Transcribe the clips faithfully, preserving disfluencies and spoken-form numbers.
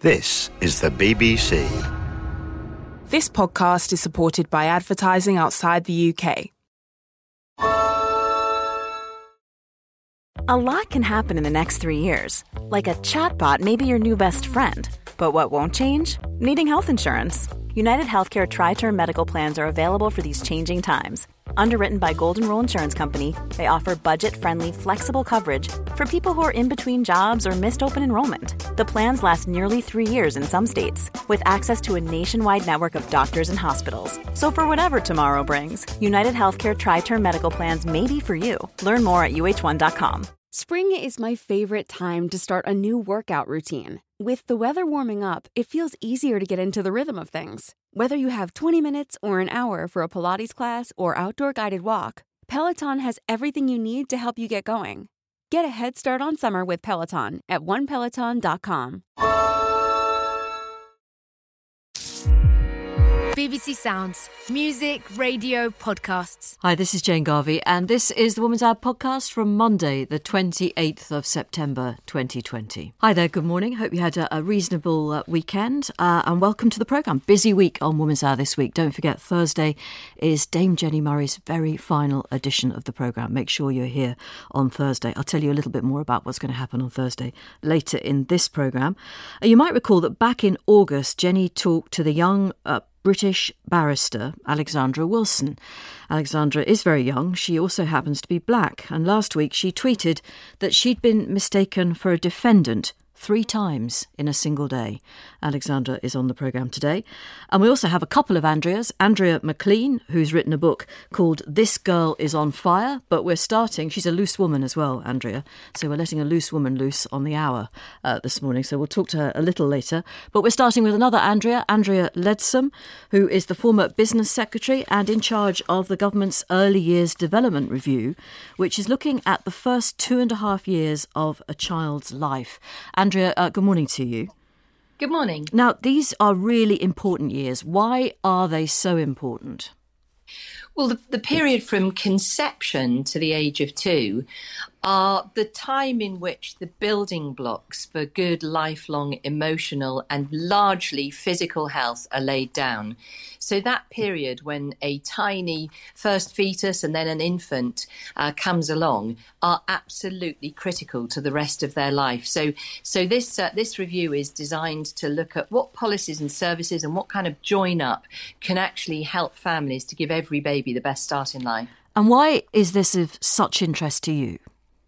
This is the B B C. This podcast is supported by advertising outside the U K. A lot can happen in the next three years. Like a chatbot may be your new best friend. But what won't change? Needing health insurance. United Healthcare Tri-Term Medical Plans are available for these changing times. Underwritten by Golden Rule Insurance Company, they offer budget-friendly, flexible coverage for people who are in between jobs or missed open enrollment. The plans last nearly three years in some states, with access to a nationwide network of doctors and hospitals. So for whatever tomorrow brings, United Healthcare Tri-Term Medical Plans may be for you. Learn more at U H one dot com. Spring is my favorite time to start a new workout routine. With the weather warming up, it feels easier to get into the rhythm of things. Whether you have twenty minutes or an hour for a Pilates class or outdoor guided walk, Peloton has everything you need to help you get going. Get a head start on summer with Peloton at one peloton dot com. B B C Sounds. Music, radio, podcasts. Hi, this is Jane Garvey, and this is the Woman's Hour podcast from Monday, the twenty-eighth of September, twenty twenty. Hi there, good morning. Hope you had a, a reasonable uh, weekend, uh, and welcome to the programme. Busy week on Woman's Hour this week. Don't forget, Thursday is Dame Jenny Murray's very final edition of the programme. Make sure you're here on Thursday. I'll tell you a little bit more about what's going to happen on Thursday later in this programme. Uh, you might recall that back in August, Jenny talked to the young uh, British barrister Alexandra Wilson. Alexandra is very young. She also happens to be black. And last week she tweeted that she'd been mistaken for a defendant three times in a single day. Alexandra is on the programme today. And we also have a couple of Andreas. Andrea McLean, who's written a book called This Girl is on Fire. But we're starting, she's a loose woman as well, Andrea. So we're letting a loose woman loose on the hour uh, this morning. So we'll talk to her a little later. But we're starting with another Andrea, Andrea Leadsom, who is the former business secretary and in charge of the government's Early Years Development Review, which is looking at the first two and a half years of a child's life. Andrea, uh, good morning to you. Good morning. Now, these are really important years. Why are they so important? Well, the, the period from conception to the age of two are the time in which the building blocks for good lifelong emotional and largely physical health are laid down. So that period when a tiny first fetus and then an infant uh, comes along are absolutely critical to the rest of their life. So so this uh, this review is designed to look at what policies and services and what kind of join up can actually help families to give every baby the best start in life. And why is this of such interest to you?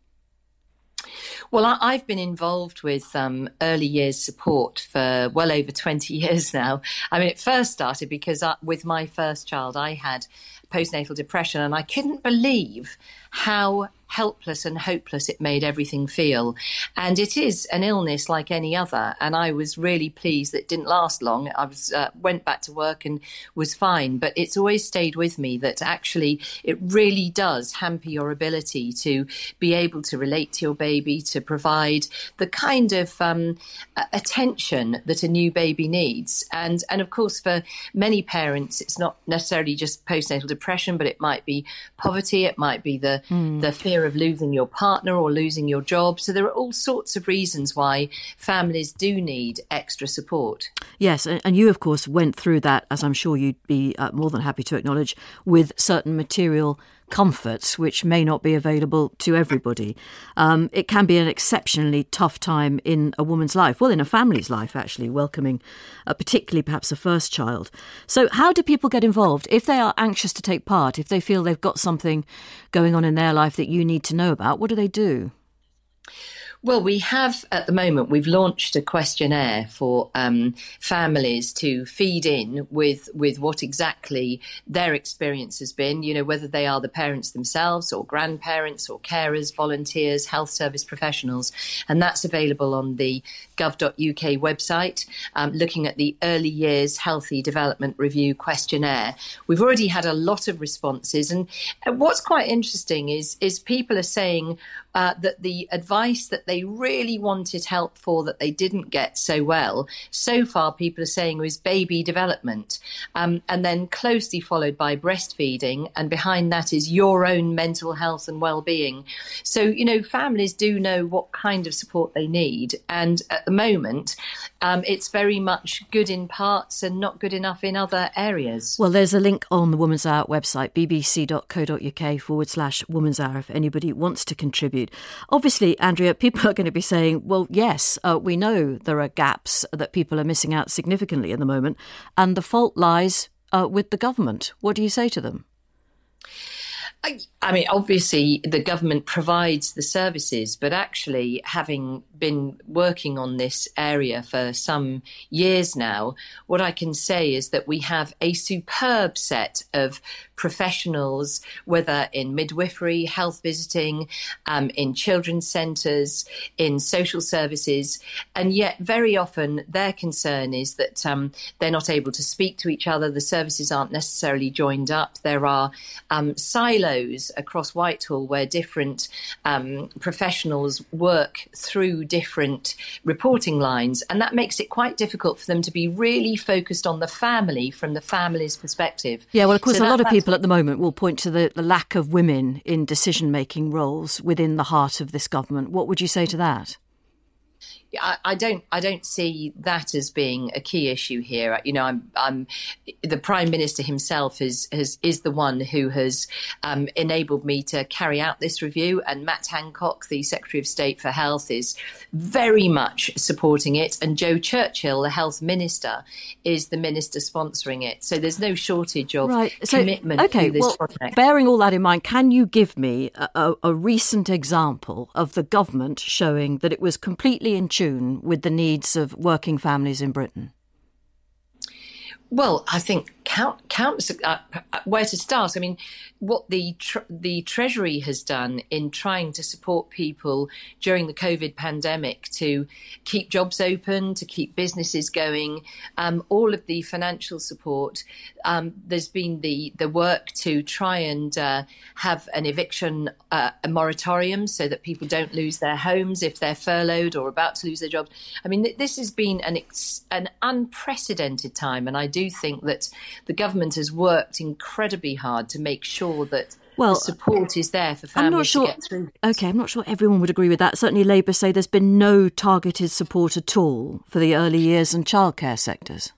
Well, I, I've been involved with um, early years support for well over twenty years now. I mean, it first started because I, with my first child, I had postnatal depression and I couldn't believe how helpless and hopeless it made everything feel. And it is an illness like any other. And I was really pleased that it didn't last long. I was uh, went back to work and was fine. But it's always stayed with me that actually it really does hamper your ability to be able to relate to your baby, to provide the kind of um, attention that a new baby needs. And, and of course, for many parents, it's not necessarily just postnatal depression, but it might be poverty. It might be the, mm. the fear of losing your partner or losing your job. So there are all sorts of reasons why families do need extra support. Yes, and you, of course, went through that, as I'm sure you'd be uh, more than happy to acknowledge, with certain material comforts which may not be available to everybody. Um, it can be an exceptionally tough time in a woman's life, well, in a family's life, actually, welcoming uh, particularly perhaps a first child. So how do people get involved if they are anxious to take part, if they feel they've got something going on in their life that you need to know about? What do they do? Well, we have at the moment, we've launched a questionnaire for um, families to feed in with with what exactly their experience has been, you know, whether they are the parents themselves or grandparents or carers, volunteers, health service professionals. And that's available on the gov dot U K website, um, looking at the Early Years Healthy Development Review questionnaire. We've already had a lot of responses. And what's quite interesting is, is people are saying uh, that the advice that they really wanted help for that they didn't get so well, so far people are saying was baby development, um, and then closely followed by breastfeeding, and behind that is your own mental health and well-being. So, you know, families do know what kind of support they need, and uh, the moment, um, it's very much good in parts and not good enough in other areas. Well, there's a link on the Woman's Hour website, bbc.co.uk forward slash Woman's Hour, if anybody wants to contribute. Obviously, Andrea, people are going to be saying, well, yes, uh, we know there are gaps that people are missing out significantly at the moment, and the fault lies uh, with the government. What do you say to them? I, I mean, obviously, the government provides the services, but actually, having been working on this area for some years now, what I can say is that we have a superb set of professionals, whether in midwifery, health visiting, um, in children's centres, in social services, and yet very often their concern is that um, they're not able to speak to each other. The services aren't necessarily joined up. There are um, silos across Whitehall where different um, professionals work through different reporting lines, and that makes it quite difficult for them to be really focused on the family from the family's perspective. Yeah, well, of course, so a that, lot of people at the moment will point to the, the lack of women in decision-making roles within the heart of this government. What would you say to that? I, I don't. I don't see that as being a key issue here. You know, I'm. I'm the Prime Minister himself is has is the one who has um, enabled me to carry out this review, and Matt Hancock, the Secretary of State for Health, is very much supporting it, and Joe Churchill, the Health Minister, is the minister sponsoring it. So there's no shortage of right. so, commitment okay, to this well, project. Bearing all that in mind, can you give me a, a, a recent example of the government showing that it was completely in tune with the needs of working families in Britain? Well, I think count, countless. Uh, where to start? I mean, what the tr- the Treasury has done in trying to support people during the COVID pandemic to keep jobs open, to keep businesses going, um, all of the financial support. Um, there's been the the work to try and uh, have an eviction uh, a moratorium so that people don't lose their homes if they're furloughed or about to lose their jobs. I mean, th- this has been an ex- an unprecedented time, and I do think that the government has worked incredibly hard to make sure that well, the support is there for families I'm not sure, to get through. OK, I'm not sure everyone would agree with that. Certainly Labour say there's been no targeted support at all for the early years and childcare sectors.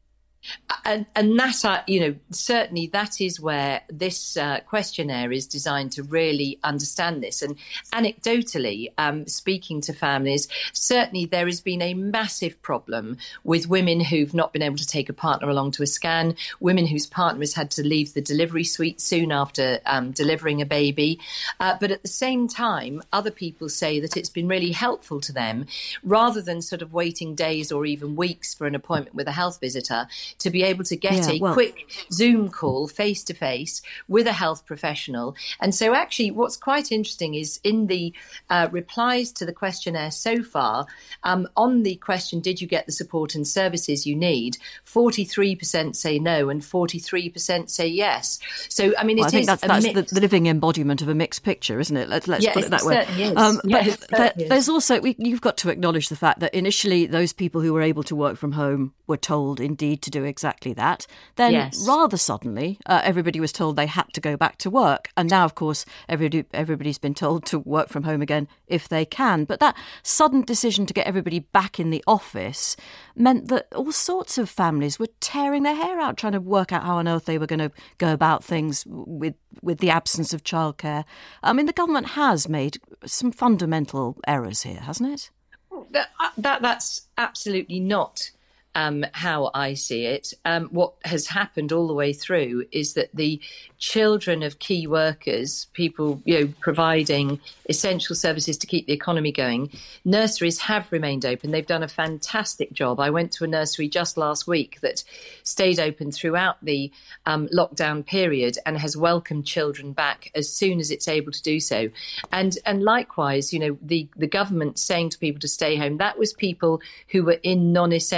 And, and that, uh, you know, certainly that is where this uh, questionnaire is designed to really understand this. And anecdotally, um, speaking to families, certainly there has been a massive problem with women who've not been able to take a partner along to a scan, women whose partner has had to leave the delivery suite soon after um, delivering a baby. Uh, but at the same time, other people say that it's been really helpful to them, rather than sort of waiting days or even weeks for an appointment with a health visitor, to be able to get yeah, a well, quick Zoom call face to face with a health professional. And so actually what's quite interesting is in the uh, replies to the questionnaire so far, um, on the question, did you get the support and services you need? forty-three percent say no and forty-three percent say yes. So, I mean, it well, I think is that's, a that's mix. the, the living embodiment of a mixed picture, isn't it? Let's, let's yes, put it that it way. certainly is. Um, yes, but there, is. there's also, we, you've got to acknowledge the fact that initially those people who were able to work from home were told indeed to do exactly that. Then yes. rather suddenly, uh, everybody was told they had to go back to work. And now, of course, everybody, everybody's been told to work from home again if they can. But that sudden decision to get everybody back in the office meant that all sorts of families were tearing their hair out trying to work out how on earth they were going to go about things with, with the absence of childcare. I mean, the government has made some fundamental errors here, hasn't it? That, that that's absolutely not Um, how I see it. Um, what has happened all the way through is that the children of key workers, people, you know, providing essential services to keep the economy going, nurseries have remained open. They've done a fantastic job. I went to a nursery just last week that stayed open throughout the um, lockdown period and has welcomed children back as soon as it's able to do so. And and likewise, you know, the, the government saying to people to stay home, that was people who were in non-essential business.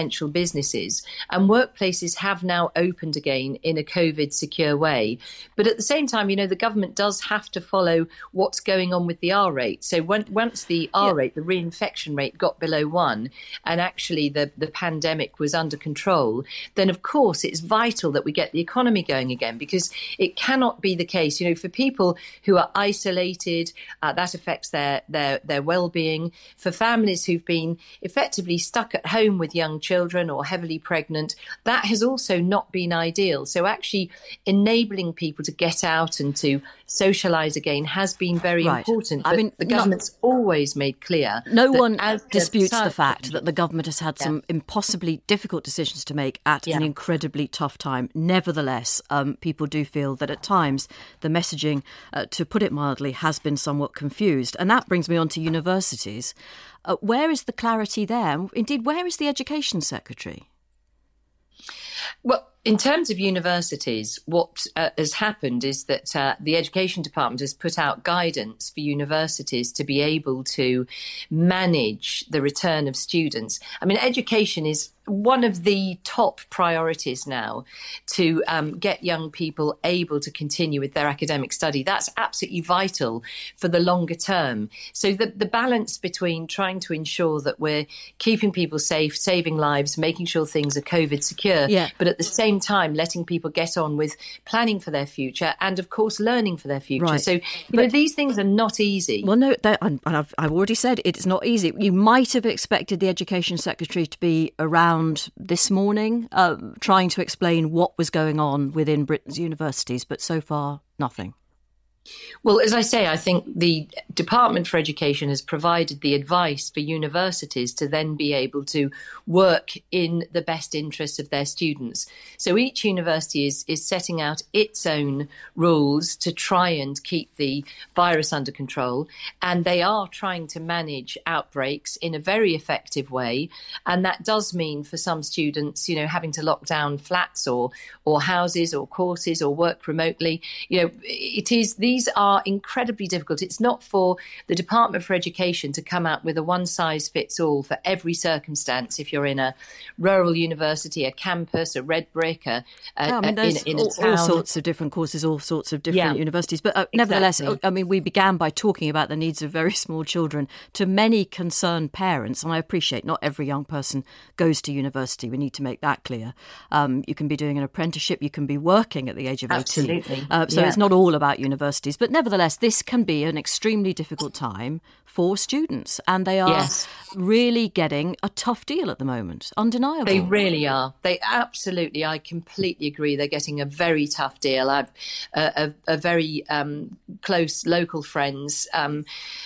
businesses, and workplaces have now opened again in a COVID secure way. But at the same time, you know, the government does have to follow what's going on with the R rate. So when, once the R yeah. rate, the reinfection rate got below one, and actually the, the pandemic was under control, then of course it's vital that we get the economy going again, because it cannot be the case, you know, for people who are isolated, uh, that affects their, their, their well-being. For families who've been effectively stuck at home with young children or heavily pregnant, that has also not been ideal. So actually enabling people to get out and to socialise again has been very right. important. I mean, the government's not, always made clear. No one disputes the, the fact that the government has had yeah. some impossibly difficult decisions to make at yeah. an incredibly tough time. Nevertheless, um, people do feel that at times the messaging, uh, to put it mildly, has been somewhat confused. And that brings me on to universities. Uh, where is the clarity there? Indeed, where is the Education Secretary? Well, in terms of universities, what uh, has happened is that uh, the Education Department has put out guidance for universities to be able to manage the return of students. I mean, education is one of the top priorities now to um, get young people able to continue with their academic study. That's absolutely vital for the longer term. So the, the balance between trying to ensure that we're keeping people safe, saving lives, making sure things are COVID secure, yeah. but at the same time letting people get on with planning for their future and, of course, learning for their future. Right. So, you but, know, these things are not easy. Well, no, and I've, I've already said it's not easy. You might have expected the Education Secretary to be around this morning uh, trying to explain what was going on within Britain's universities, but so far, nothing. Well, as I say, I think the Department for Education has provided the advice for universities to then be able to work in the best interests of their students. So each university is, is setting out its own rules to try and keep the virus under control. And they are trying to manage outbreaks in a very effective way. And that does mean for some students, you know, having to lock down flats or, or houses or courses or work remotely. You know, it is these These are incredibly difficult. It's not for the Department for Education to come out with a one-size-fits-all for every circumstance. If you're in a rural university, a campus, a red brick, a, a, yeah, I mean, there's in, in all, a town. all sorts of different courses, all sorts of different yeah. universities. But uh, nevertheless, exactly. I mean, we began by talking about the needs of very small children. To many concerned parents, and I appreciate not every young person goes to university. We need to make that clear. Um, you can be doing an apprenticeship. You can be working at the age of eighteen. Absolutely. Uh, so yeah. it's not all about universities. But nevertheless, this can be an extremely difficult time for students, and they are yes. really getting a tough deal at the moment. Undeniable. They really are. They absolutely, I completely agree. They're getting a very tough deal. I've uh, a, a very um, close local friends, um,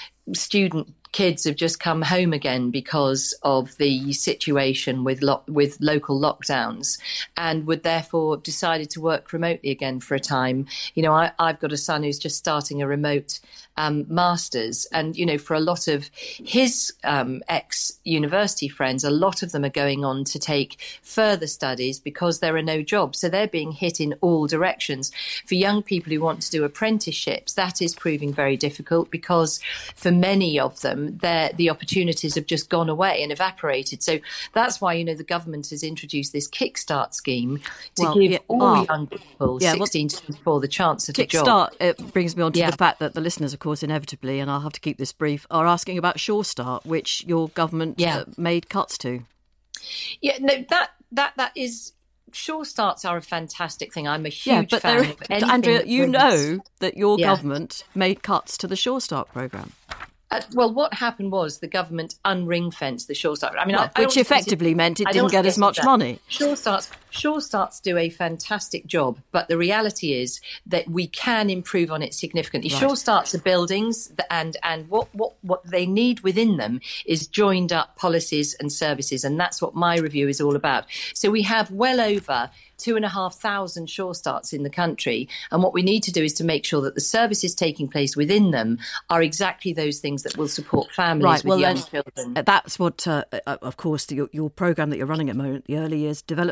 student kids have just come home again because of the situation with lo- with local lockdowns, and would therefore have decided to work remotely again for a time. You know, I, I've got a son who's just starting a remote um, master's, and, you know, for a lot of his um, ex-university friends, a lot of them are going on to take further studies because there are no jobs. So they're being hit in all directions. For young people who want to do apprenticeships, that is proving very difficult because for many of them, the opportunities have just gone away and evaporated. So that's why, you know, the government has introduced this Kickstart scheme to well, give yeah, all oh, young people yeah, sixteen well, to twenty-four the chance at Kickstart, a job. It brings me on to yeah. the fact that the listeners, of course, inevitably, and I'll have to keep this brief, are asking about Sure Start, which your government yeah. uh, made cuts to. Yeah, no, that that that is... Sure Starts are a fantastic thing. I'm a huge yeah, but fan of anything. Andrea, you brings... know that your yeah. government made cuts to the Sure Start programme. Uh, well, what happened was the government unring-fenced the Sure Start. I mean, well, I, I which effectively it, meant it didn't get as much money. Sure Starts, Sure Starts do a fantastic job, but the reality is that we can improve on it significantly. Right. Sure Starts are buildings, and and what, what what they need within them is joined up policies and services, and that's what my review is all about. So we have well over two and a half thousand Sure Starts in the country. And what we need to do is to make sure that the services taking place within them are exactly those things that will support families right, with well, young then, children. That's what, uh, of course, the, your, your programme that you're running at the moment, the Early Years Development Review,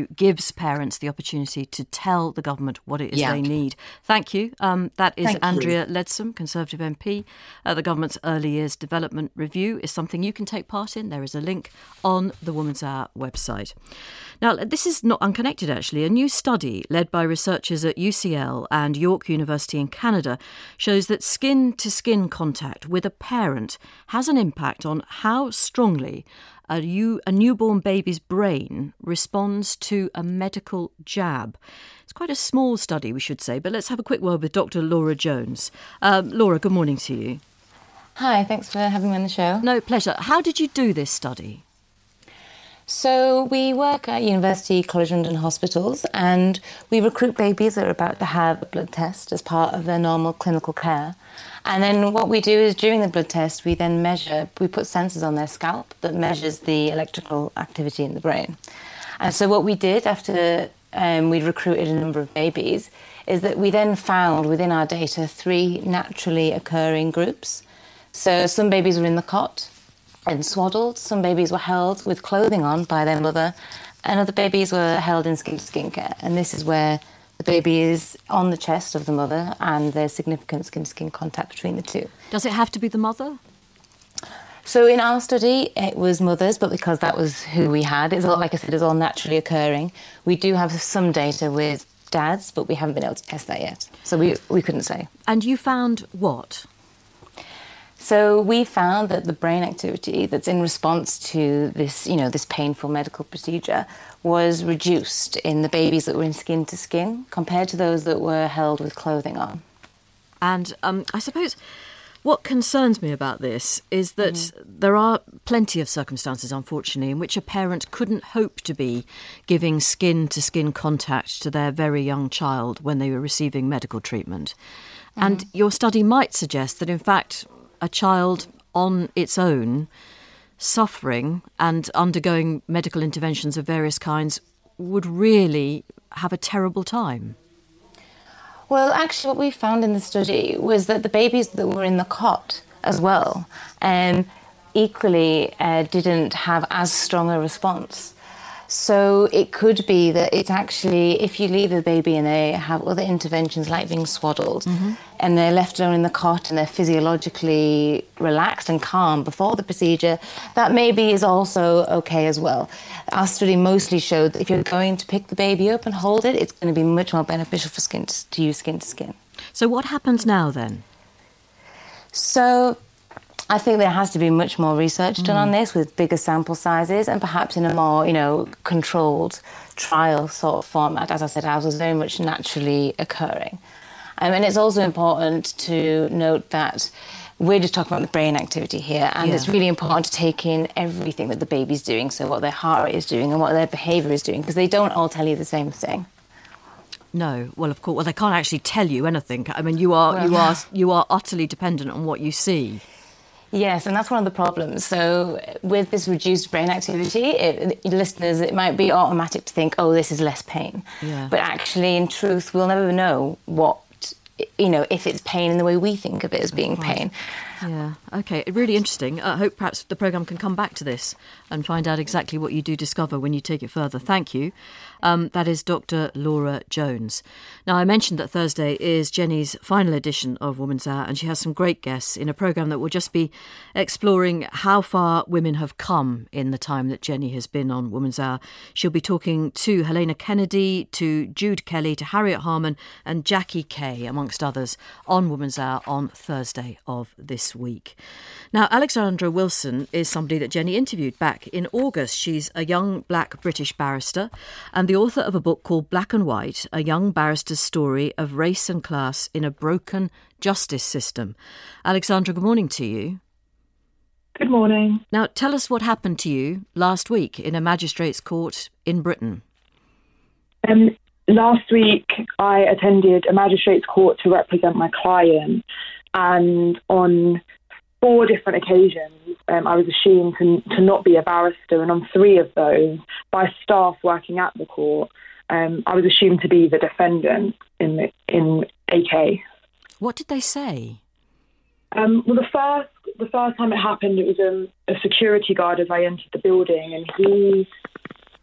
gives parents the opportunity to tell the government what it is Yeah. they need. Thank you. Um, that is Thank you. Andrea Leadsom, Conservative M P. Uh, the government's Early Years Development Review is something you can take part in. There is a link on the Woman's Hour website. Now, this is not unconnected, actually. A new study led by researchers at U C L and York University in Canada shows that skin-to-skin contact with a parent has an impact on how strongly a, new, a newborn baby's brain responds to a medical jab. It's quite a small study, we should say, but let's have a quick word with Doctor Laura Jones. Um, Laura, good morning to you. Hi, thanks for having me on the show. No, pleasure. How did you do this study? So we work at University College London hospitals, and we recruit babies that are about to have a blood test as part of their normal clinical care. And then what we do is during the blood test, we then measure, we put sensors on their scalp that measures the electrical activity in the brain. And so what we did after um, we'd recruited a number of babies is that we then found within our data three naturally occurring groups. So some babies were in the cot and swaddled, some babies were held with clothing on by their mother, and other babies were held in skin-to-skin care. And this is where the baby is on the chest of the mother and there's significant skin-to-skin contact between the two. Does it have to be the mother? So in our study, it was mothers, but because that was who we had, it's all, like I said, it's all naturally occurring. We do have some data with dads, but we haven't been able to test that yet. So we, we couldn't say. And you found what? So we found that the brain activity that's in response to this, you know, this painful medical procedure was reduced in the babies that were in skin to skin compared to those that were held with clothing on. And um, I suppose what concerns me about this is that mm. there are plenty of circumstances, unfortunately, in which a parent couldn't hope to be giving skin-to-skin contact to their very young child when they were receiving medical treatment. Mm. And your study might suggest that, in fact, a child on its own, suffering and undergoing medical interventions of various kinds, would really have a terrible time. Well, actually, what we found in the study was that the babies that were in the cot as well um, equally uh, didn't have as strong a response. So it could be that it's actually, if you leave the baby and they have other interventions like being swaddled, mm-hmm. and they're left alone in the cot and they're physiologically relaxed and calm before the procedure, that maybe is also okay as well. Our study mostly showed that if you're going to pick the baby up and hold it, it's going to be much more beneficial for skin to, to use skin to skin. So what happens now then? So I think there has to be much more research done mm. on this with bigger sample sizes and perhaps in a more, you know, controlled trial sort of format. As I said, ours was very much naturally occurring. Um, and it's also important to note that we're just talking about the brain activity here, and yeah. it's really important to take in everything that the baby's doing, so what their heart rate is doing and what their behaviour is doing, because they don't all tell you the same thing. No, well, of course, well, they can't actually tell you anything. I mean, you are well, you are you are utterly dependent on what you see. Yes, and that's one of the problems. So with this reduced brain activity, it, listeners, it might be automatic to think, oh, this is less pain. Yeah. But actually, in truth, we'll never know what, you know, if it's pain in the way we think of it as being right. pain. Yeah, OK, really interesting. I hope perhaps the programme can come back to this and find out exactly what you do discover when you take it further. Thank you. Um, that is Doctor Laura Jones. Now, I mentioned that Thursday is Jenny's final edition of Woman's Hour, and she has some great guests in a programme that will just be exploring how far women have come in the time that Jenny has been on Woman's Hour. She'll be talking to Helena Kennedy, to Jude Kelly, to Harriet Harman and Jackie Kay, amongst others, on Woman's Hour on Thursday of this week. Now, Alexandra Wilson is somebody that Jenny interviewed back in August. She's a young black British barrister and the author of a book called Black and White, a young barrister's story of race and class in a broken justice system. Alexandra, good morning to you. Good morning. Now, tell us what happened to you last week in a magistrate's court in Britain. Um, last week, I attended a magistrate's court to represent my client, and on four different occasions, um, I was assumed to, to not be a barrister, and on three of those, by staff working at the court, um, I was assumed to be the defendant in the, in A K. What did they say? Um, well, the first the first time it happened, it was um, a security guard as I entered the building, and he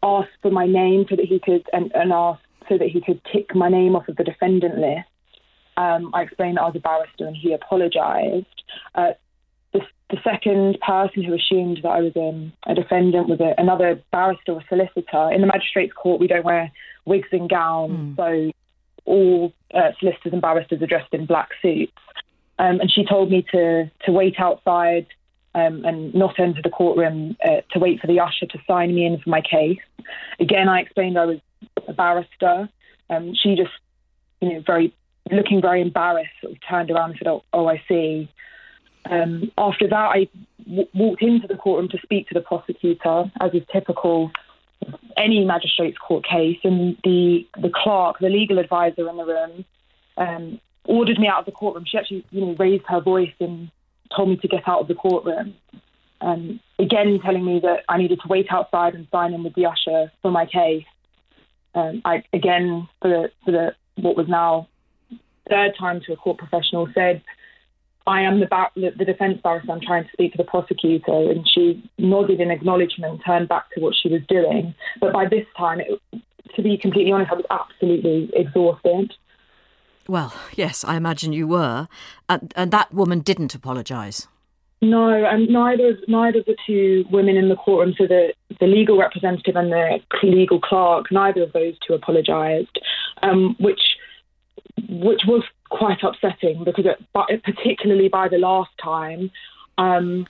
asked for my name so that he could and, and asked so that he could tick my name off of the defendant list. Um, I explained that I was a barrister and he apologised. Uh, the, the second person who assumed that I was um, a defendant was a, another barrister or solicitor. In the magistrates' court, we don't wear wigs and gowns, mm. so all uh, solicitors and barristers are dressed in black suits. Um, and she told me to, to wait outside um, and not enter the courtroom, uh, to wait for the usher to sign me in for my case. Again, I explained I was a barrister. Um, she just, you know, very looking very embarrassed, sort of turned around and said, oh, oh I see. Um, after that, I w- walked into the courtroom to speak to the prosecutor, as is typical of any magistrate's court case, and the, the clerk, the legal advisor in the room, um, ordered me out of the courtroom. She actually, you know, raised her voice and told me to get out of the courtroom. Um, again, telling me that I needed to wait outside and sign in with the usher for my case. Um, I again, for the, for the what was now third time to a court professional, said, I am the, bar- the, the defence barrister, I'm trying to speak to the prosecutor. And she nodded in acknowledgement, turned back to what she was doing. But by this time, it, to be completely honest, I was absolutely exhausted. Well, yes, I imagine you were. And, and that woman didn't apologise. No, and neither, neither of the two women in the courtroom, so the, the legal representative and the legal clerk, neither of those two apologised, um, which which was quite upsetting because, it, but particularly by the last time, um,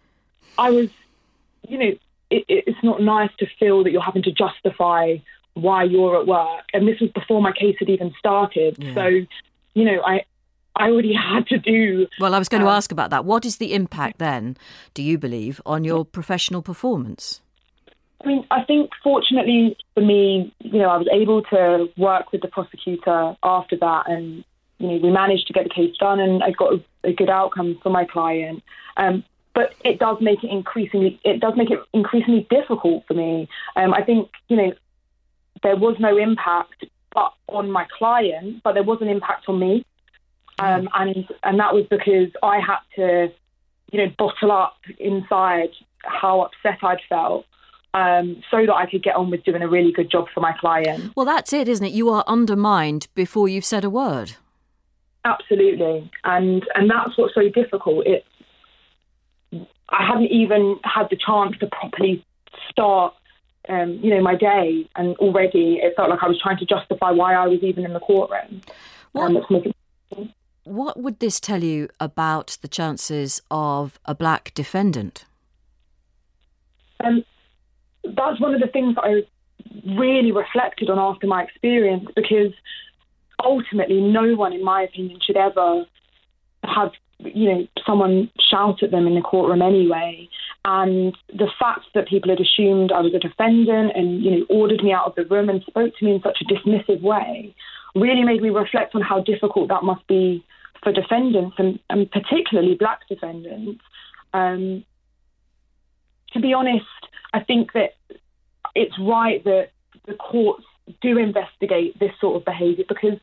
I was, you know, it, it's not nice to feel that you're having to justify why you're at work. And this was before my case had even started. Yeah. So, you know, I, I already had to do... Well, I was going um, to ask about that. What is the impact then, do you believe, on your professional performance? I mean, I think fortunately for me, you know, I was able to work with the prosecutor after that, and, you know, we managed to get the case done and I got a, a good outcome for my client. Um, but it does make it increasingly, it does make it increasingly difficult for me. Um, I think, you know, there was no impact but on my client, but there was an impact on me. Um, and, and that was because I had to, you know, bottle up inside how upset I'd felt. Um, so that I could get on with doing a really good job for my client. Well, that's it, isn't it? You are undermined before you've said a word. Absolutely. And and that's what's so difficult. It, I hadn't even had the chance to properly start, um, you know, my day. And already it felt like I was trying to justify why I was even in the courtroom. What, um, making... what would this tell you about the chances of a black defendant? Um. That's one of the things that I really reflected on after my experience, because ultimately no one, in my opinion, should ever have, you know, someone shout at them in the courtroom anyway. And the fact that people had assumed I was a defendant and, you know, ordered me out of the room and spoke to me in such a dismissive way really made me reflect on how difficult that must be for defendants, and, and particularly black defendants. Um, to be honest, I think that it's right that the courts do investigate this sort of behaviour, because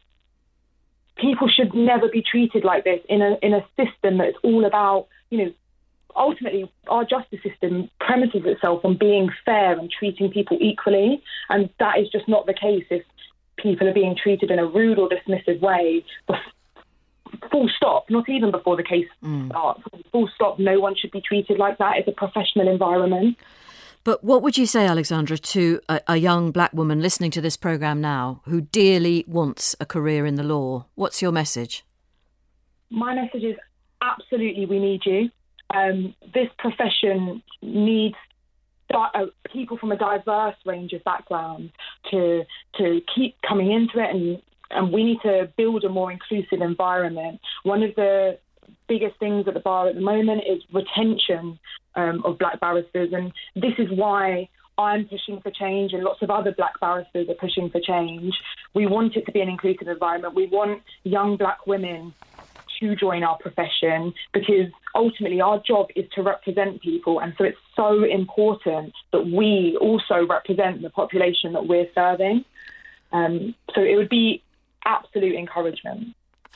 people should never be treated like this in a in a system that's all about, you know, ultimately our justice system premises itself on being fair and treating people equally, and that is just not the case if people are being treated in a rude or dismissive way. Full stop, not even before the case mm. starts. Full stop, no one should be treated like that. It's a professional environment. But what would you say, Alexandra, to a, a young black woman listening to this programme now who dearly wants a career in the law? What's your message? My message is absolutely we need you. Um, this profession needs di- uh, people from a diverse range of backgrounds to to keep coming into it, and, and we need to build a more inclusive environment. One of the biggest things at the bar at the moment is retention um, of black barristers, and this is why I'm pushing for change, and lots of other black barristers are pushing for change. We want it to be an inclusive environment. We want young black women to join our profession, because ultimately our job is to represent people, and so it's so important that we also represent the population that we're serving. Um, so it would be absolute encouragement.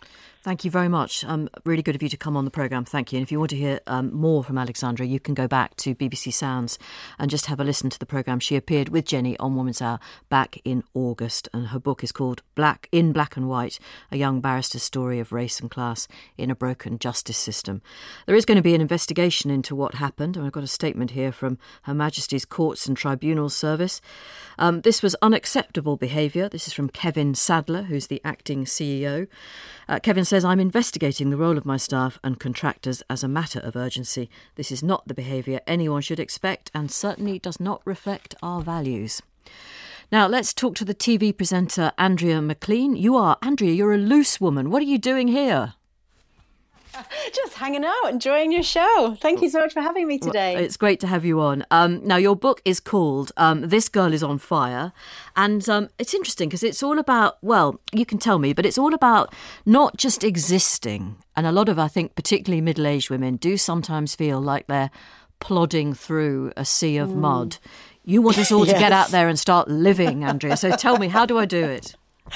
Thank you very much. Um, really good of you to come on the programme. Thank you. And if you want to hear um, more from Alexandra, you can go back to B B C Sounds and just have a listen to the programme. She appeared with Jenny on Woman's Hour back in August, and her book is called Black in Black and White, a young barrister's story of race and class in a broken justice system. There is going to be an investigation into what happened, and I've got a statement here from Her Majesty's Courts and Tribunals Service. Um, this was unacceptable behaviour. This is from Kevin Sadler, who's the acting C E O. Uh, Kevin says, I'm investigating the role of my staff and contractors as a matter of urgency. This is not the behaviour anyone should expect and certainly does not reflect our values. Now, let's talk to the T V presenter Andrea McLean. You are, Andrea, you're a loose woman. What are you doing here? Just hanging out, enjoying your show. Thank you so much for having me today. Well, it's great to have you on. Um, now, your book is called um, This Girl is on Fire. And um, it's interesting because it's all about, well, you can tell me, but it's all about not just existing. And a lot of, I think, particularly middle-aged women do sometimes feel like they're plodding through a sea of mm. mud. You want us all yes. to get out there and start living, Andrea. So tell me, how do I do it?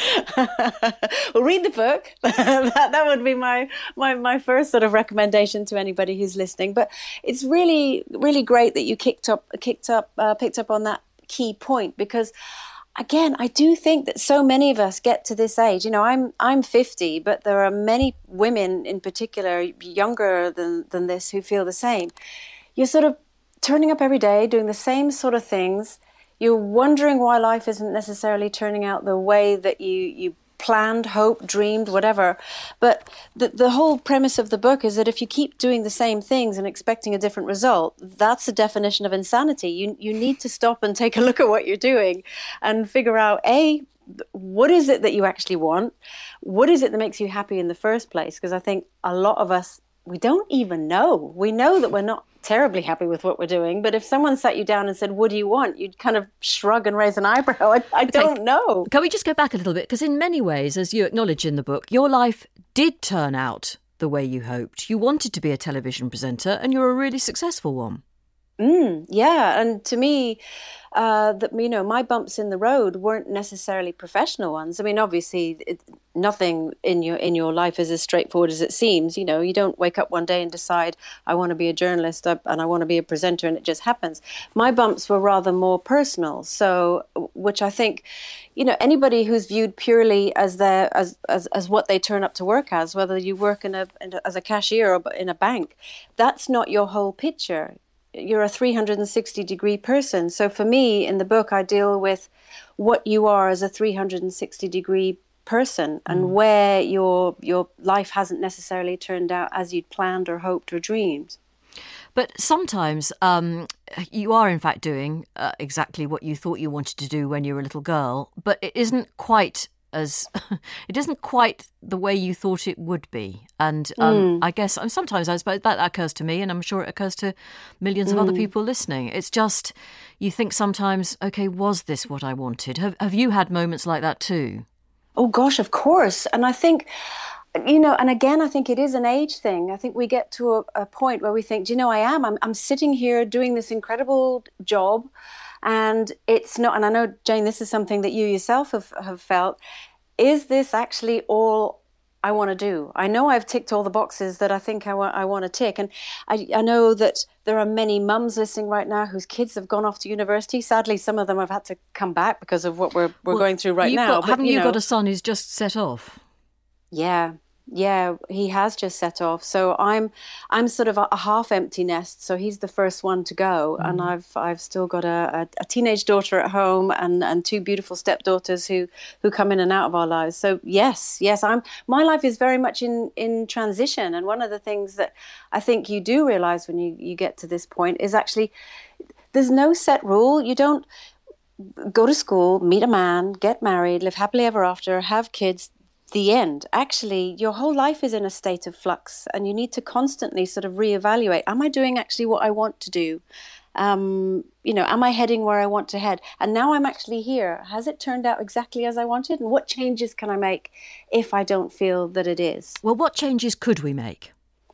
Well, read the book. that, that would be my, my my first sort of recommendation to anybody who's listening. But it's really really great that you kicked up kicked up uh, picked up on that key point, because again, I do think that so many of us get to this age. You know, I'm I'm fifty, but there are many women in particular younger than than this who feel the same. You're sort of turning up every day, doing the same sort of things. You're wondering why life isn't necessarily turning out the way that you, you planned, hoped, dreamed, whatever. But the, the whole premise of the book is that if you keep doing the same things and expecting a different result, that's the definition of insanity. You, you need to stop and take a look at what you're doing and figure out, A, what is it that you actually want? What is it that makes you happy in the first place? Because I think a lot of us, we don't even know. We know that we're not terribly happy with what we're doing, but if someone sat you down and said, what do you want? You'd kind of shrug and raise an eyebrow. I, I don't okay. know. Can we just go back a little bit? Because in many ways, as you acknowledge in the book, your life did turn out the way you hoped. You wanted to be a television presenter and you're a really successful one. Mm, yeah, and to me, uh, that you know, my bumps in the road weren't necessarily professional ones. I mean, obviously, it, nothing in your in your life is as straightforward as it seems. You know, you don't wake up one day and decide I want to be a journalist and I want to be a presenter, and it just happens. My bumps were rather more personal, so which I think, you know, anybody who's viewed purely as their as as, as what they turn up to work as, whether you work in a, in a as a cashier or in a bank, that's not your whole picture. You're a three hundred sixty degree person. So for me, in the book, I deal with what you are as a three hundred sixty degree person and mm. where your your life hasn't necessarily turned out as you'd planned or hoped or dreamed. But sometimes um, you are, in fact, doing uh, exactly what you thought you wanted to do when you were a little girl, but it isn't quite as it isn't quite the way you thought it would be. And um, mm. I guess sometimes I suppose that occurs to me, and I'm sure it occurs to millions of mm. other people listening. It's just, you think sometimes, OK, was this what I wanted? Have, have you had moments like that too? Oh, gosh, of course. And I think, you know, and again, I think it is an age thing. I think we get to a, a point where we think, do you know, I am, I'm, I'm sitting here doing this incredible job. And it's not, and I know, Jane, this is something that you yourself have, have felt. Is this actually all I want to do? I know I've ticked all the boxes that I think I, wa- I want to tick. And I, I know that there are many mums listening right now whose kids have gone off to university. Sadly, some of them have had to come back because of what we're we're well, going through right now. Got, but, haven't you you know, got a son who's just set off? Yeah. Yeah, he has just set off. So I'm I'm sort of a, a half empty nest. So he's the first one to go. Mm. And I've I've still got a, a, a teenage daughter at home and, and two beautiful stepdaughters who, who come in and out of our lives. So yes, yes, I'm my life is very much in, in transition. And one of the things that I think you do realize when you, you get to this point is actually there's no set rule. You don't go to school, meet a man, get married, live happily ever after, have kids. The end. Actually, your whole life is in a state of flux and you need to constantly sort of reevaluate. Am I doing actually what I want to do? Um, you know, am I heading where I want to head? And now I'm actually here. Has it turned out exactly as I wanted? And what changes can I make if I don't feel that it is? Well, what changes could we make?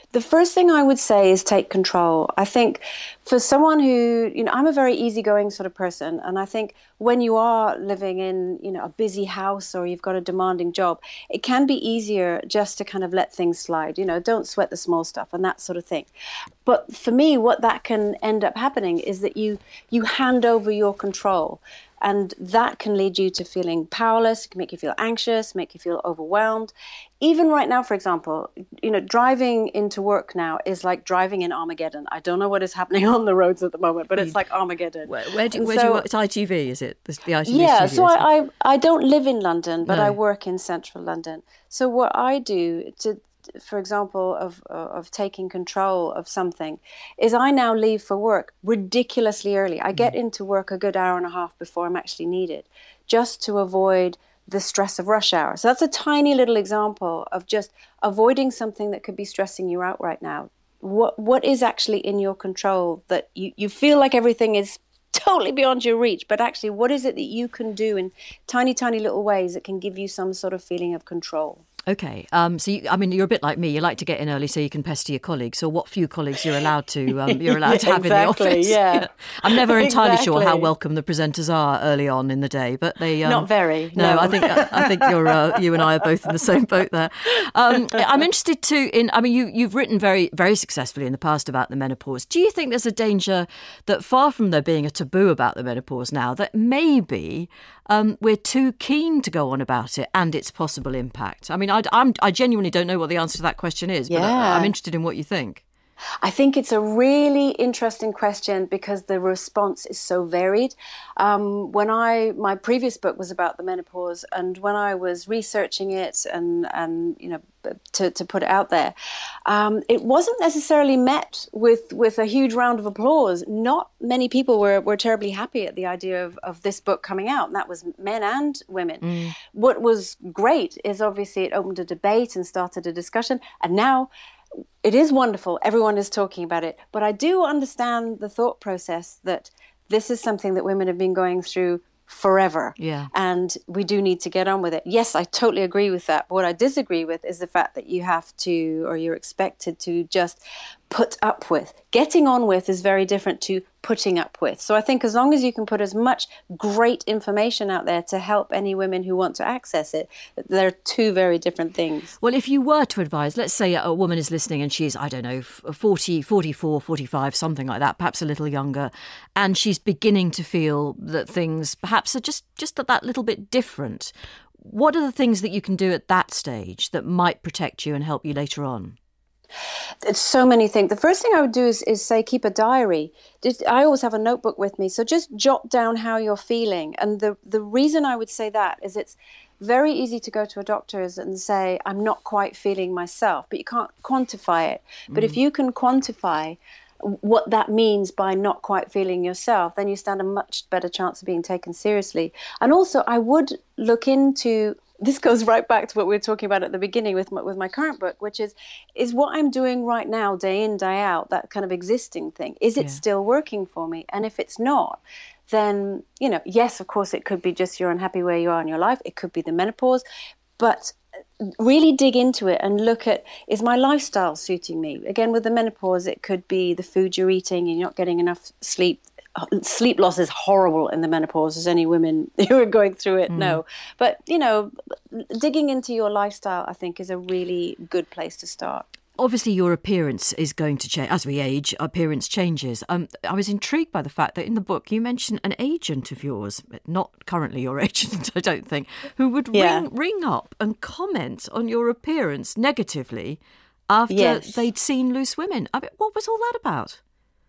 The first thing I would say is take control. I think for someone who, you know, I'm a very easygoing sort of person. And I think when you are living in, you know, a busy house or you've got a demanding job, it can be easier just to kind of let things slide, you know, don't sweat the small stuff and that sort of thing. But for me, what that can end up happening is that you you hand over your control. And that can lead you to feeling powerless, it can make you feel anxious, make you feel overwhelmed. Even right now, for example, you know, driving into work now is like driving in Armageddon. I don't know what is happening on the roads at the moment, but it's like Armageddon. Where, where do, where so, do you, it's I T V, is it? The I T V yeah, studio, so I, I, I don't live in London, but no. I work in central London. So what I do to... for example, of of taking control of something, is I now leave for work ridiculously early. I get into work a good hour and a half before I'm actually needed, just to avoid the stress of rush hour. So that's a tiny little example of just avoiding something that could be stressing you out right now. What what is actually in your control that you, you feel like everything is totally beyond your reach, but actually what is it that you can do in tiny, tiny little ways that can give you some sort of feeling of control? Okay, um, so you, I mean, you're a bit like me. You like to get in early so you can pester your colleagues, or what few colleagues you're allowed to um, you're allowed yeah, to have exactly, in the office. Yeah, I'm never entirely exactly. sure how welcome the presenters are early on in the day, but they um, not very. No, no. I think I think you're uh, you and I are both in the same boat there. Um, I'm interested too in. I mean, you you've written very very successfully in the past about the menopause. Do you think there's a danger that, far from there being a taboo about the menopause now, that maybe um, we're too keen to go on about it and its possible impact? I mean, I, I'm I genuinely don't know what the answer to that question is, but yeah. I, I'm interested in what you think. I think it's a really interesting question because the response is so varied. Um, when I, my previous book was about the menopause, and when I was researching it and, and you know, to, to put it out there, um, it wasn't necessarily met with, with a huge round of applause. Not many people were, were terribly happy at the idea of, of this book coming out, and that was men and women. Mm. What was great is obviously it opened a debate and started a discussion, and now it is wonderful. Everyone is talking about it. But I do understand the thought process that this is something that women have been going through forever. Yeah. And we do need to get on with it. Yes, I totally agree with that. But what I disagree with is the fact that you have to, or you're expected to just put up with. Getting on with is very different to putting up with. So I think as long as you can put as much great information out there to help any women who want to access it, they're two very different things. Well, if you were to advise, let's say a woman is listening and she's, I don't know, forty, forty-four, forty-five, something like that, perhaps a little younger, and she's beginning to feel that things perhaps are just, just that, that little bit different. What are the things that you can do at that stage that might protect you and help you later on? There's so many things. The first thing I would do is, is say, keep a diary. I always have a notebook with me. So just jot down how you're feeling. And the, the reason I would say that is it's very easy to go to a doctor's and say, I'm not quite feeling myself, but you can't quantify it. But mm. if you can quantify what that means by not quite feeling yourself, then you stand a much better chance of being taken seriously. And also, I would look into, this goes right back to what we were talking about at the beginning with my, with my current book, which is, is what I'm doing right now, day in, day out, that kind of existing thing, is it yeah. still working for me? And if it's not, then, you know, yes, of course, it could be just you're unhappy where you are in your life. It could be the menopause, but really dig into it and look at, is my lifestyle suiting me? Again, with the menopause, it could be the food you're eating, you're not getting enough sleep. Sleep loss is horrible in the menopause, as any women who are going through it mm. know. But, you know, digging into your lifestyle, I think, is a really good place to start. Obviously, your appearance is going to change. As we age, appearance changes. Um, I was intrigued by the fact that in the book you mention an agent of yours, not currently your agent, I don't think, who would yeah. ring, ring up and comment on your appearance negatively after yes. they'd seen Loose Women. I mean, what was all that about?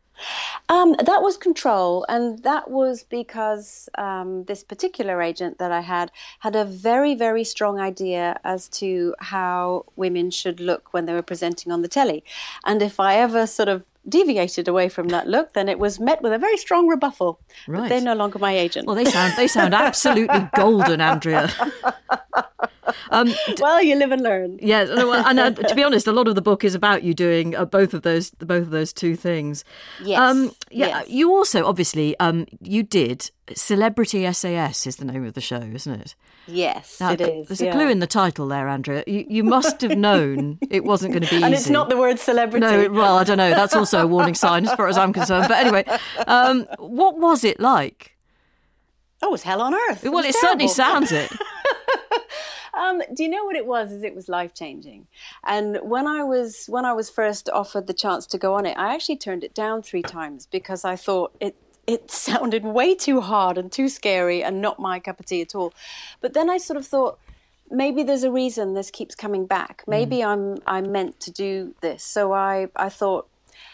Um, that was control, and that was because um, this particular agent that I had had a very, very strong idea as to how women should look when they were presenting on the telly. And if I ever sort of deviated away from that look, then it was met with a very strong rebuffal. Right. But they're no longer my agent. Well, they sound they sound absolutely golden, Andrea. Um, well, you live and learn. Yeah, and uh, to be honest, a lot of the book is about you doing uh, both of those, both of those two things. Yes. Um, yeah. Yes. You also, obviously, um, you did Celebrity S A S is the name of the show, isn't it? Yes, now, it is. There's yeah. a clue in the title there, Andrea. You, you must have known it wasn't going to be easy. And it's not the word celebrity. No, well, I don't know. That's also a warning sign as far as I'm concerned. But anyway, um, what was it like? Oh, it was hell on earth. It well, it certainly sounds it. Um, do you know what it was? Is it was life-changing. And when I was when I was first offered the chance to go on it, I actually turned it down three times because I thought it it sounded way too hard and too scary and not my cup of tea at all. But then I sort of thought, maybe there's a reason this keeps coming back. Maybe mm. I'm I'm meant to do this. So I, I thought,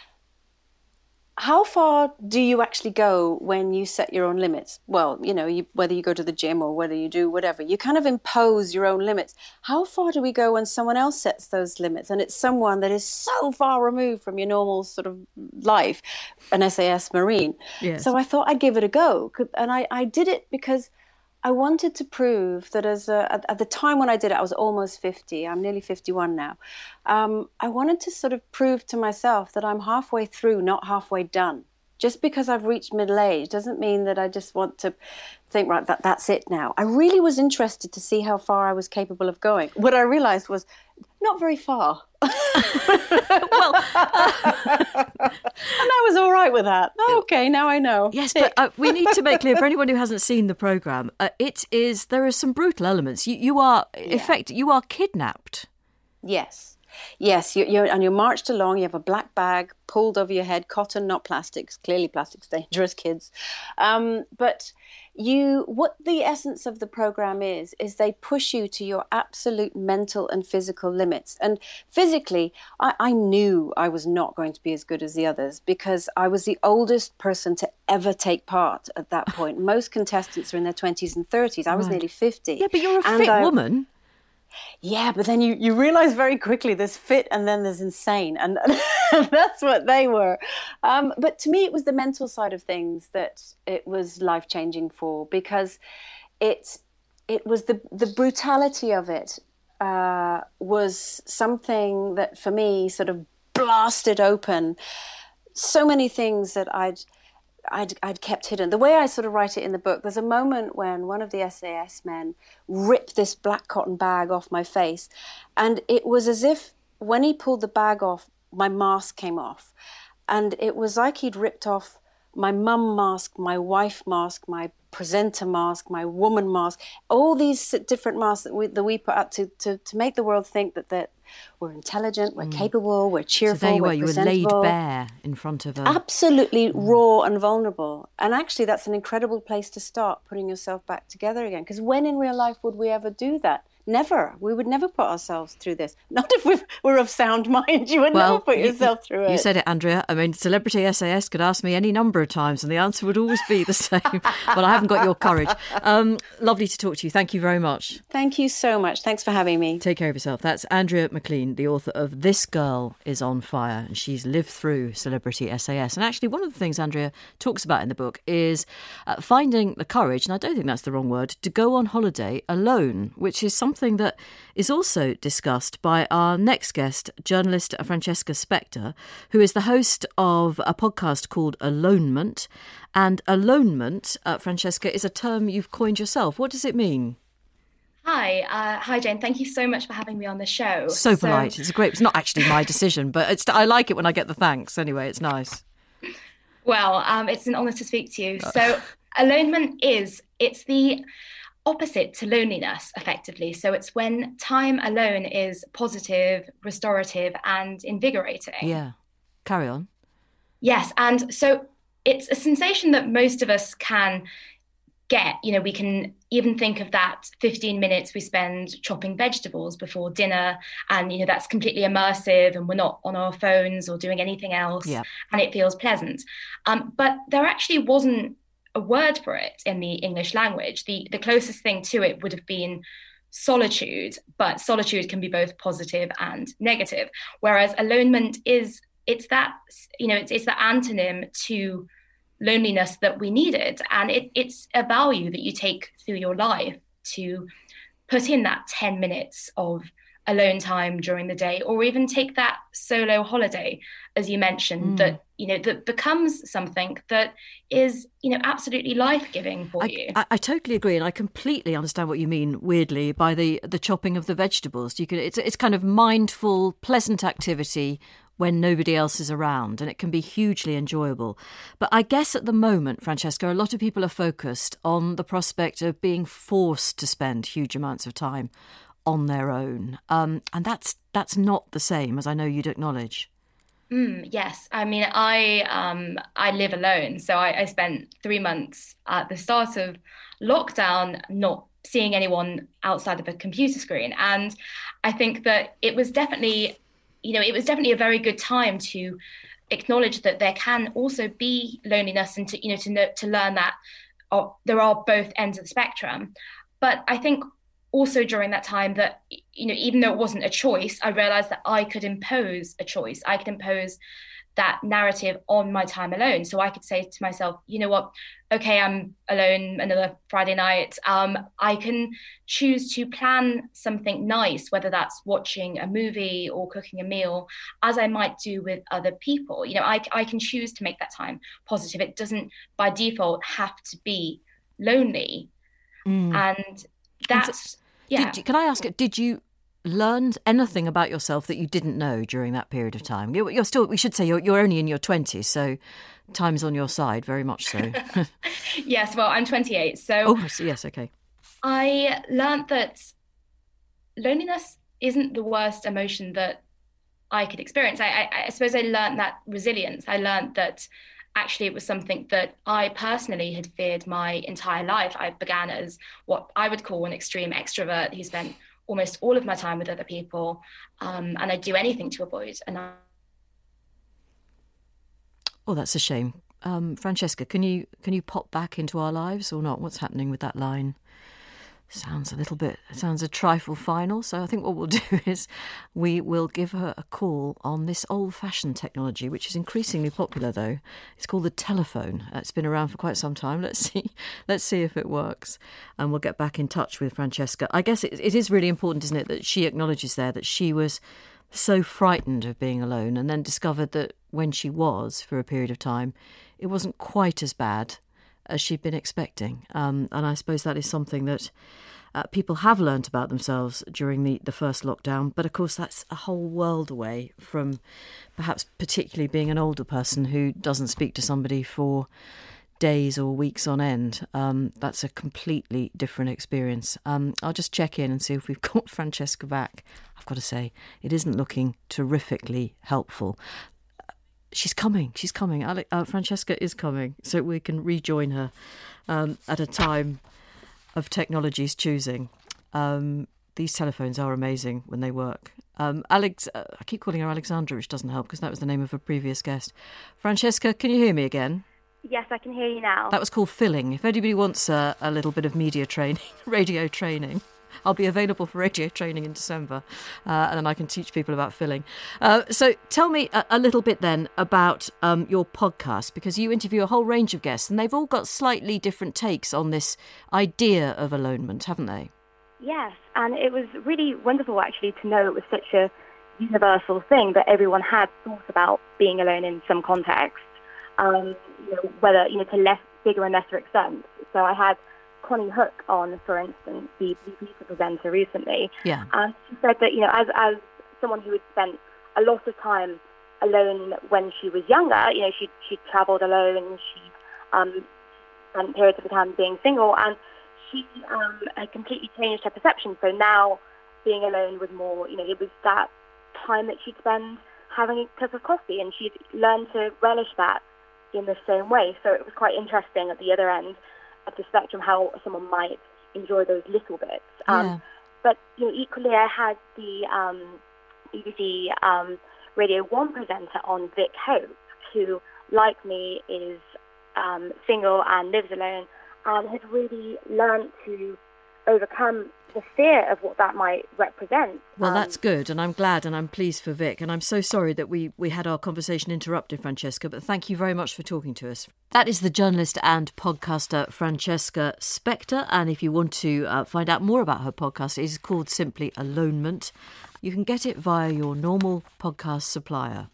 how far do you actually go when you set your own limits? Well, you know, you, whether you go to the gym or whether you do whatever, you kind of impose your own limits. How far do we go when someone else sets those limits? And it's someone that is so far removed from your normal sort of life, an S A S Marine. Yes. So I thought I'd give it a go. And I, I did it because I wanted to prove that as a, at, at the time when I did it, I was almost fifty. I'm nearly fifty-one now. Um, I wanted to sort of prove to myself that I'm halfway through, not halfway done. Just because I've reached middle age doesn't mean that I just want to think, right, that, that's it now. I really was interested to see how far I was capable of going. What I realized was not very far. well, uh... and I was all right with that. Oh, okay, now I know. Yes, but uh, we need to make clear for anyone who hasn't seen the programme, uh, it is there are some brutal elements. You, you are, in yeah. effect, you are kidnapped. Yes. Yes, you're, you're, and you're marched along, you have a black bag pulled over your head, cotton, not plastics. Clearly plastic's dangerous, kids. Um, but you, what the essence of the program is, is they push you to your absolute mental and physical limits. And physically, I, I knew I was not going to be as good as the others because I was the oldest person to ever take part at that point. Most contestants are in their twenties and thirties. I was right. nearly fifty. Yeah, but you're a fit I, woman. Yeah, but then you, you realise very quickly there's fit and then there's insane. And, and that's what they were. Um, but to me, it was the mental side of things that it was life-changing for because it, it was the, the brutality of it uh, was something that for me sort of blasted open so many things that I'd I'd, I'd kept hidden. The way I sort of write it in the book, there's a moment when one of the S A S men ripped this black cotton bag off my face. And it was as if when he pulled the bag off, my mask came off. And it was like he'd ripped off my mum mask, my wife mask, my presenter mask, my woman mask, all these different masks that we, that we put up to, to, to make the world think that, that we're intelligent, we're mm. capable, we're cheerful, so there you we're were, you were laid bare in front of a... Absolutely mm. raw and vulnerable. And actually that's an incredible place to start putting yourself back together again. Because when in real life would we ever do that? Never. We would never put ourselves through this. Not if we were of sound mind. You would well, never put you, yourself through it. You said it, Andrea. I mean, Celebrity S A S could ask me any number of times and the answer would always be the same. But I haven't got your courage. Um, lovely to talk to you. Thank you very much. Thank you so much. Thanks for having me. Take care of yourself. That's Andrea McLean, the author of This Girl is on Fire. And she's lived through Celebrity S A S. And actually, one of the things Andrea talks about in the book is uh, finding the courage, and I don't think that's the wrong word, to go on holiday alone, which is something that is also discussed by our next guest, journalist Francesca Spector, who is the host of a podcast called Alonement. And alonement, uh, Francesca, is a term you've coined yourself. What does it mean? Hi, uh, hi Jane. Thank you so much for having me on the show. So polite. So, it's great. It's not actually my decision, but it's, I like it when I get the thanks. Anyway, it's nice. Well, um, it's an honour to speak to you. So, alonement is it's the opposite to loneliness, effectively. So it's when time alone is positive, restorative, and invigorating. Yeah. Carry on. Yes, and so it's a sensation that most of us can get. You know, we can even think of that fifteen minutes we spend chopping vegetables before dinner, and, you know, that's completely immersive and we're not on our phones or doing anything else, yeah. and it feels pleasant. Um, but there actually wasn't a word for it in the English language. The, the closest thing to it would have been solitude, but solitude can be both positive and negative, whereas alonement is, it's that, you know, it's, it's the antonym to loneliness that we needed. And it, it's a value that you take through your life to put in that ten minutes of alone time during the day, or even take that solo holiday, as you mentioned, mm. that, you know, that becomes something that is, you know, absolutely life-giving for I, you. I, I totally agree, and I completely understand what you mean, weirdly, by the, the chopping of the vegetables. You can, it's, it's kind of mindful, pleasant activity when nobody else is around, and it can be hugely enjoyable. But I guess at the moment, Francesca, a lot of people are focused on the prospect of being forced to spend huge amounts of time on their own. Um, and that's that's not the same, as I know you'd acknowledge. Mm, yes. I mean, I um, I live alone. So I, I spent three months at the start of lockdown not seeing anyone outside of a computer screen. And I think that it was definitely, you know, it was definitely a very good time to acknowledge that there can also be loneliness, and to, you know, to know, to learn that oh, there are both ends of the spectrum. But I think also during that time that, you know, even though it wasn't a choice, I realized that I could impose a choice. I could impose that narrative on my time alone. So I could say to myself, you know what, okay, I'm alone another Friday night. Um, I can choose to plan something nice, whether that's watching a movie or cooking a meal, as I might do with other people. You know, I, I can choose to make that time positive. It doesn't by default have to be lonely. Mm. And that's... And so- Yeah. Did you, can I ask, did you learn anything about yourself that you didn't know during that period of time? You're, you're still, we should say, you're, you're only in your twenties, so time's on your side, very much so. Yes, well, I'm twenty-eight, so... Oh, yes, okay. I learned that loneliness isn't the worst emotion that I could experience. I, I, I suppose I learned that resilience. I learned that actually it was something that I personally had feared my entire life. I began as what I would call an extreme extrovert who spent almost all of my time with other people, um, and I'd do anything to avoid. And I... Oh, that's a shame. Um, Francesca, can you can you pop back into our lives or not? What's happening with that line? Sounds a little bit, sounds a trifle final. So I think what we'll do is we will give her a call on this old-fashioned technology, which is increasingly popular, though. It's called the telephone. It's been around for quite some time. Let's see, let's see if it works, and we'll get back in touch with Francesca. I guess it, it is really important, isn't it, that she acknowledges there that she was so frightened of being alone, and then discovered that when she was, for a period of time, it wasn't quite as bad as she'd been expecting. Um, and I suppose that is something that uh, people have learnt about themselves during the, the first lockdown. But of course, that's a whole world away from perhaps particularly being an older person who doesn't speak to somebody for days or weeks on end. Um, that's a completely different experience. Um, I'll just check in and see if we've got Francesca back. I've got to say, it isn't looking terrifically helpful. She's coming, she's coming. Ale- uh, Francesca is coming, so we can rejoin her um, at a time of technology's choosing. Um, these telephones are amazing when they work. Um, Alex, uh, I keep calling her Alexandra, which doesn't help because that was the name of a previous guest. Francesca, can you hear me again? Yes, I can hear you now. That was called filling. If anybody wants uh, a little bit of media training, radio training, I'll be available for radio training in December, uh, and then I can teach people about filling. Uh, so tell me a, a little bit then about um, your podcast, because you interview a whole range of guests, and they've all got slightly different takes on this idea of alonement, haven't they? Yes, and it was really wonderful actually to know it was such a universal thing that everyone had thought about being alone in some context, um, you know, whether, you know, to less bigger and lesser extent. So I had Connie Hook on, for instance, the B B C presenter recently. Yeah. And she said that, you know, as as someone who had spent a lot of time alone when she was younger, you know, she she travelled alone, she um, spent periods of the time being single, and she um, had completely changed her perception. So now being alone was more, you know, it was that time that she'd spend having a cup of coffee, and she'd learned to relish that in the same way. So it was quite interesting at the other end of the spectrum how someone might enjoy those little bits. Um, yeah. But you know, equally, I had the um, B B C um, Radio one presenter on, Vic Hope, who, like me, is um, single and lives alone, and has really learned to overcome the fear of what that might represent. Well, um, that's good, and I'm glad and I'm pleased for Vic, and I'm so sorry that we, we had our conversation interrupted, Francesca, but thank you very much for talking to us. That is the journalist and podcaster Francesca Spector, and if you want to uh, find out more about her podcast, it is called simply Alonement. You can get it via your normal podcast supplier.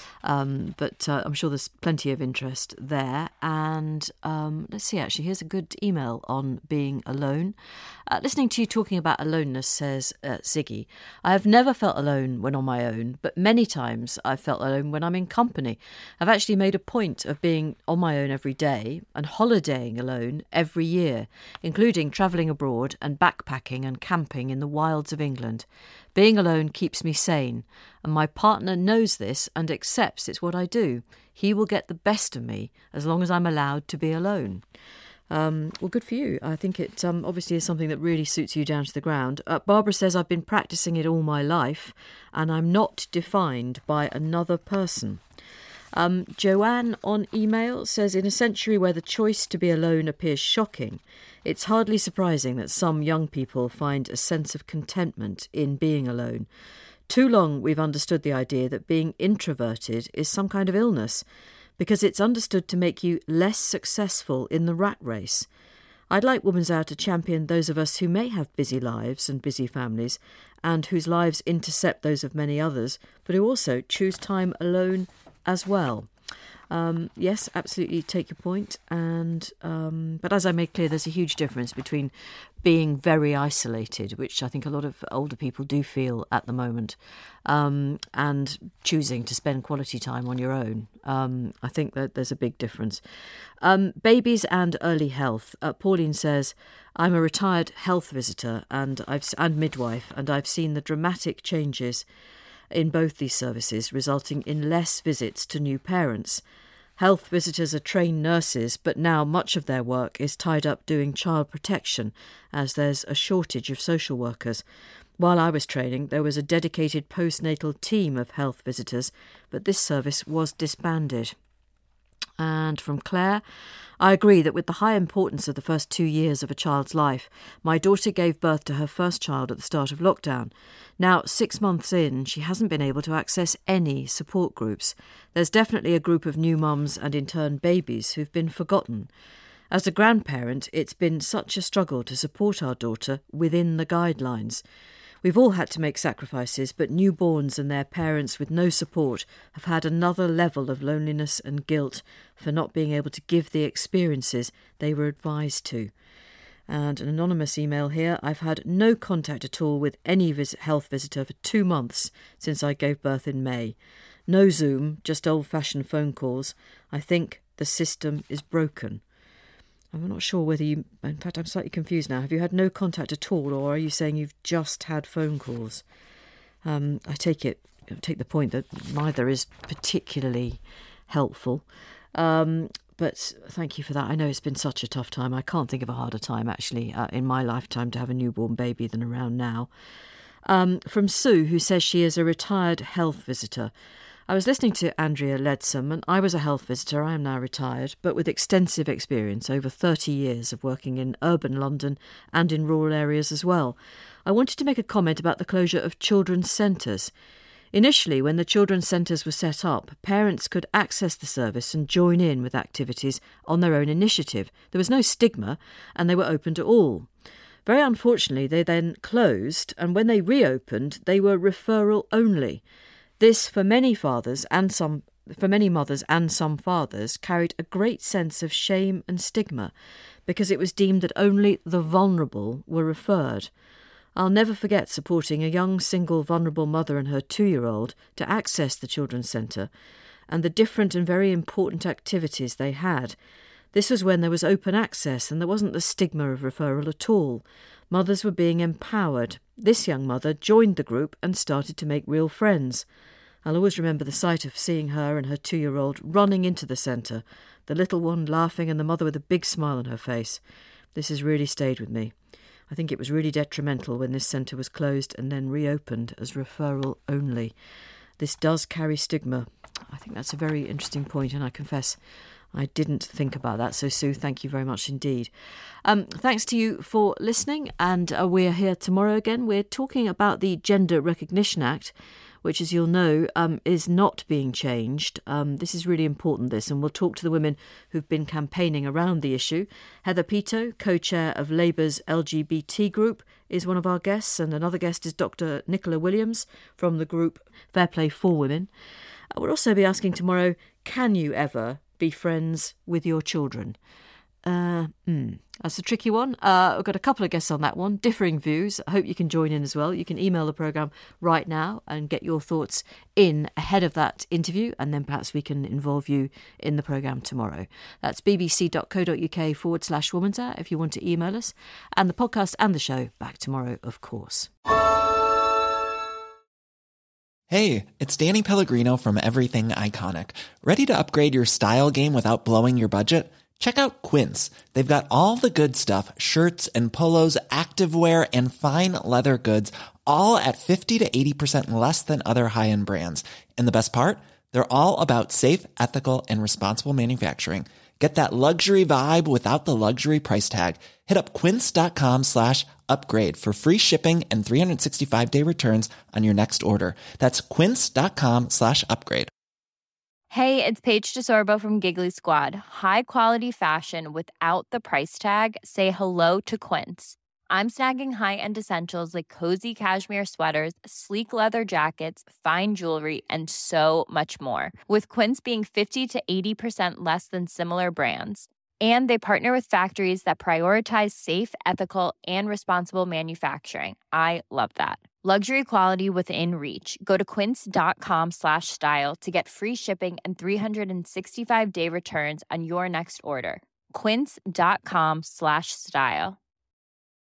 Um, but uh, I'm sure there's plenty of interest there. And um, let's see, actually, here's a good email on being alone. Uh, listening to you talking about aloneness, says uh, Ziggy, I have never felt alone when on my own, but many times I've felt alone when I'm in company. I've actually made a point of being on my own every day and holidaying alone every year, including travelling abroad and backpacking and camping in the wilds of England. Being alone keeps me sane, and my partner knows this and accepts it's what I do. He will get the best of me as long as I'm allowed to be alone. Um, well, good for you. I think it um, obviously is something that really suits you down to the ground. Uh, Barbara says, I've been practising it all my life, and I'm not defined by another person. Um, Joanne on email says, in a century where the choice to be alone appears shocking, it's hardly surprising that some young people find a sense of contentment in being alone. Too long we've understood the idea that being introverted is some kind of illness, because it's understood to make you less successful in the rat race. I'd like Woman's Hour to champion those of us who may have busy lives and busy families, and whose lives intercept those of many others, but who also choose time alone as well. Um, yes, absolutely take your point. And um, but as I made clear, there's a huge difference between being very isolated, which I think a lot of older people do feel at the moment, um, and choosing to spend quality time on your own. Um, I think that there's a big difference. Um, babies and early health. Uh, Pauline says, I'm a retired health visitor and I've and midwife, and I've seen the dramatic changes in both these services, resulting in less visits to new parents. Health visitors are trained nurses, but now much of their work is tied up doing child protection, as there's a shortage of social workers. While I was training, there was a dedicated postnatal team of health visitors, but this service was disbanded. And from Claire, I agree that with the high importance of the first two years of a child's life, my daughter gave birth to her first child at the start of lockdown. Now, six months in, she hasn't been able to access any support groups. There's definitely a group of new mums and in turn babies who've been forgotten. As a grandparent, it's been such a struggle to support our daughter within the guidelines. We've all had to make sacrifices, but newborns and their parents with no support have had another level of loneliness and guilt for not being able to give the experiences they were advised to. And an anonymous email here, I've had no contact at all with any visit, health visitor for two months since I gave birth in May. No Zoom, just old-fashioned phone calls. I think the system is broken. I'm not sure whether you... In fact, I'm slightly confused now. Have you had no contact at all, or are you saying you've just had phone calls? Um, I take it, I take the point that neither is particularly helpful. Um, but thank you for that. I know it's been such a tough time. I can't think of a harder time, actually, uh, in my lifetime to have a newborn baby than around now. Um, from Sue, who says she is a retired health visitor. I was listening to Andrea Leadsom, and I was a health visitor. I am now retired, but with extensive experience, over thirty years of working in urban London and in rural areas as well. I wanted to make a comment about the closure of children's centres. Initially, when the children's centres were set up, parents could access the service and join in with activities on their own initiative. There was no stigma, and they were open to all. Very unfortunately, they then closed, and when they reopened, they were referral only. This, for many fathers and some, for many mothers and some fathers, carried a great sense of shame and stigma, because it was deemed that only the vulnerable were referred. I'll never forget supporting a young single vulnerable mother and her two-year-old to access the children's centre, and the different and very important activities they had. This was when there was open access and there wasn't the stigma of referral at all. Mothers were being empowered. This young mother joined the group and started to make real friends. I'll always remember the sight of seeing her and her two-year-old running into the centre, the little one laughing and the mother with a big smile on her face. This has really stayed with me. I think it was really detrimental when this centre was closed and then reopened as referral only. This does carry stigma. I think that's a very interesting point, and I confess I didn't think about that. So, Sue, thank you very much indeed. Um, thanks to you for listening. And uh, we're here tomorrow again. We're talking about the Gender Recognition Act, which, as you'll know, um, is not being changed. Um, this is really important, this, and we'll talk to the women who've been campaigning around the issue. Heather Pito, co-chair of Labour's L G B T group, is one of our guests, and another guest is Doctor Nicola Williams from the group Fair Play for Women. We'll also be asking tomorrow, can you ever be friends with your children? Uh, mm, that's a tricky one. Uh, I've got a couple of guests on that one, differing views. I hope you can join in as well. You can email the programme right now and get your thoughts in ahead of that interview, and then perhaps we can involve you in the programme tomorrow. That's bbc.co.uk forward slash Woman's Hour if you want to email us. And the podcast and the show back tomorrow, of course. Hey, it's Danny Pellegrino from Everything Iconic. Ready to upgrade your style game without blowing your budget? Check out Quince. They've got all the good stuff, shirts and polos, activewear, and fine leather goods, all at fifty to eighty percent less than other high-end brands. And the best part? They're all about safe, ethical, and responsible manufacturing. Get that luxury vibe without the luxury price tag. Hit up quince.com slash upgrade for free shipping and three sixty-five day returns on your next order. That's quince.com slash upgrade. Hey, it's Paige DeSorbo from Giggly Squad. High quality fashion without the price tag. Say hello to Quince. I'm snagging high-end essentials like cozy cashmere sweaters, sleek leather jackets, fine jewelry, and so much more. With Quince being fifty to eighty percent less than similar brands. And they partner with factories that prioritize safe, ethical, and responsible manufacturing. I love that. Luxury quality within reach. Go to quince.com slash style to get free shipping and three sixty-five day returns on your next order. Quince.com slash style.